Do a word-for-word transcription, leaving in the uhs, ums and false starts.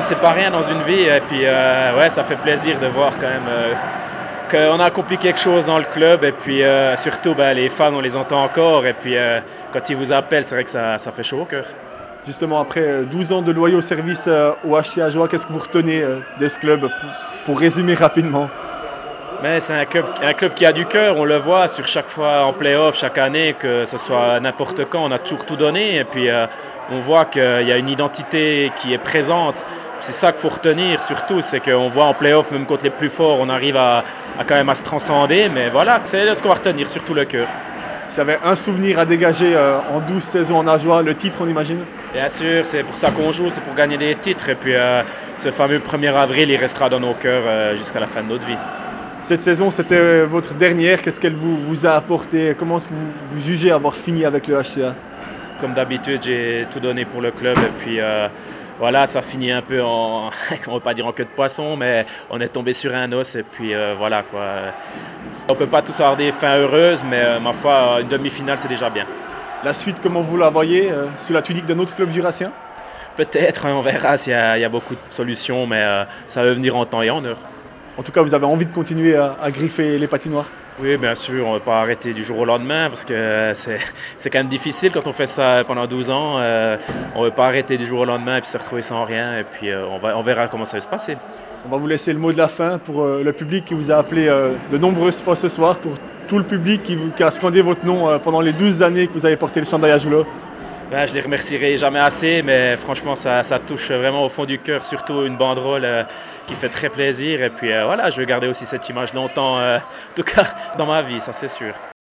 chance, c'est pas rien dans une vie. Et puis, euh, ouais, ça fait plaisir de voir quand même euh, qu'on a accompli quelque chose dans le club. Et puis, euh, surtout, ben, les fans, on les entend encore. Et puis, euh, quand ils vous appellent, c'est vrai que ça, ça fait chaud au cœur. Justement, après douze ans de loyaux service euh, au H C Ajoie, qu'est-ce que vous retenez euh, de ce club pour, pour résumer rapidement? Mais c'est un club, un club qui a du cœur, on le voit sur chaque fois en play-off, chaque année, que ce soit n'importe quand, on a toujours tout donné. Et puis euh, on voit qu'il y a une identité qui est présente. C'est ça qu'il faut retenir surtout, c'est qu'on voit en play-off, même contre les plus forts, on arrive à, à quand même à se transcender. Mais voilà, c'est ce qu'on va retenir, surtout le cœur. S'il y avait un souvenir à dégager euh, en douze saisons en Ajoie, le titre, on imagine? Bien sûr, c'est pour ça qu'on joue, c'est pour gagner des titres. Et puis euh, ce fameux premier avril, il restera dans nos cœurs euh, jusqu'à la fin de notre vie. Cette saison, c'était votre dernière. Qu'est-ce qu'elle vous, vous a apporté? Comment est-ce que vous, vous jugez avoir fini avec le H C A? Comme d'habitude, j'ai tout donné pour le club. Et puis euh, voilà, ça finit un peu en, on ne va pas dire en queue de poisson, mais on est tombé sur un os. Et puis euh, voilà quoi. On ne peut pas tous avoir des fins heureuses, mais euh, ma foi, une demi-finale, c'est déjà bien. La suite, comment vous la voyez euh, sous la tunique d'un autre club jurassien? Peut-être, on verra s'il y, y a beaucoup de solutions, mais euh, ça va venir en temps et en heure. En tout cas, vous avez envie de continuer à, à griffer les patinoires? Oui, bien sûr, on ne va pas arrêter du jour au lendemain parce que c'est, c'est quand même difficile quand on fait ça pendant douze ans. Euh, on ne veut pas arrêter du jour au lendemain et puis se retrouver sans rien. Et puis euh, on, va, on verra comment ça va se passer. On va vous laisser le mot de la fin pour euh, le public qui vous a appelé euh, de nombreuses fois ce soir, pour tout le public qui, vous, qui a scandé votre nom euh, pendant les douze années que vous avez porté le chandail Ajoula. Ben, je ne les remercierai jamais assez, mais franchement, ça, ça touche vraiment au fond du cœur, surtout une banderole euh, qui fait très plaisir. Et puis euh, voilà, je vais garder aussi cette image longtemps, euh, en tout cas dans ma vie, ça c'est sûr.